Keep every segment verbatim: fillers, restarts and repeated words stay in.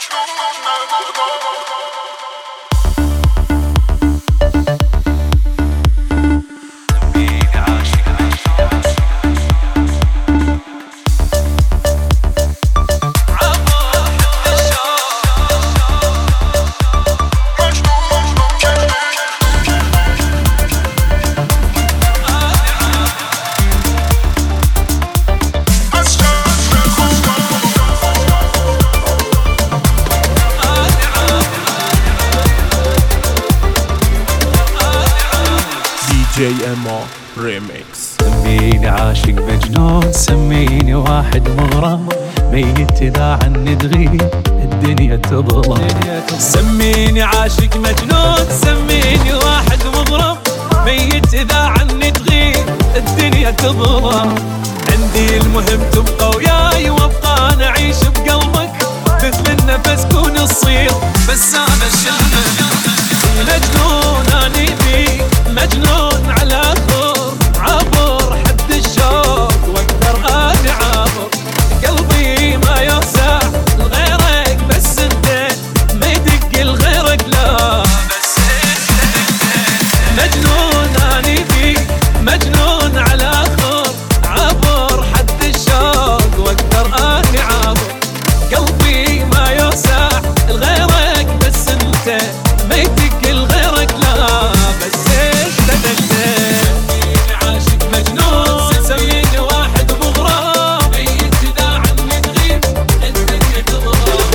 جي ام او ريميكس. سميني عاشق مجنون، سميني واحد مغرم، ميت إذا عني تغيب الدنيا تظلم. سميني عاشق مجنون، سميني واحد مغرم، ميت إذا عني تغيب الدنيا تظلم. عندي المهم تبقى وياي وابقى أنا أعيش بقلبك، مثل النفس كون الصير بس أنا الشلمة. مجنون أني فيك، مجنون على خور، عبر حد الشوق واقدر أني عابر. قلبي ما يوسع لغيرك بس انت، ما يدق لغيرك لا بس انت. مجنون أني فيك، مجنون على خور، عبر حد الشوق واقدر أني عابر. قلبي ما يوسع لغيرك بس انت، ما يدق لغيرك لا بس انت دقت. سميني عاشق مجنون، سميني واحد مغرم، ميت إذا عني تغيب الدنيا تظلم.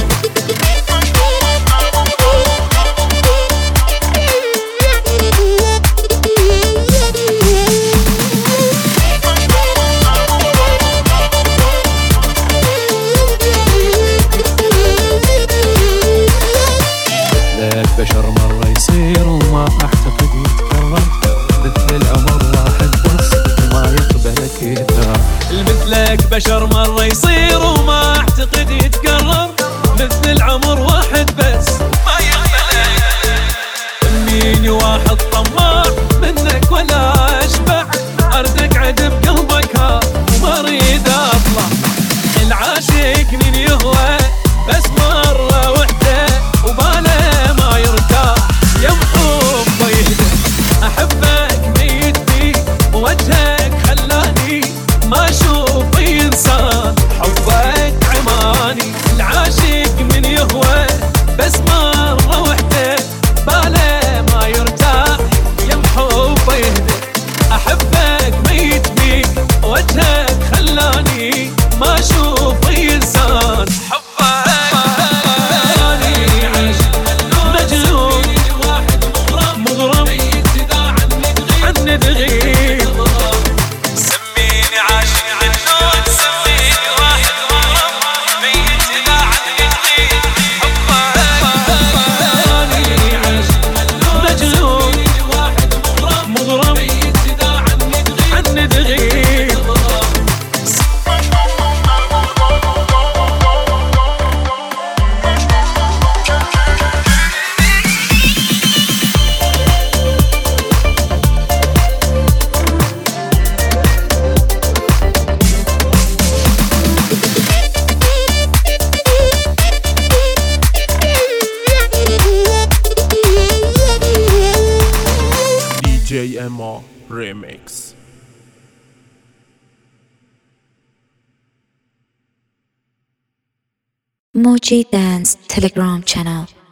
مثلك بشر مرة يصير وما أعتقد يتكرر، مثل العمر واحد بس وما يقبلك يتكرر. مثلك بشر مرة يصير وما أعتقد يتكرر، مثل العمر واحد بس ما يقبلك. سميني واحد طماع منك ولا أشبع، أرد أقعد بقلبك ها وما أريد أطلع. العاشق من يهوى بس مرة وحدة، وباله ما يرتاح يا محب يهدى. أحبك ميت فيك ووجهك خلاني ما أشوف إنسان، حبك عماني. العاشق من يهوى بس مرة وحدة، باله ما يرتاح يا محب يهدى. أحبك ميت فيك ووجهك خلاني ما أشوف إنسان، حبك تغيب. سميني عاشق مجنون، سميني واحد مغرم، ميت إذا عني تغيب حبك. مجنون واحد مغرم، ميت إذا عني تغيب. جي ام او ريميكس. Moji Dance Telegram channel.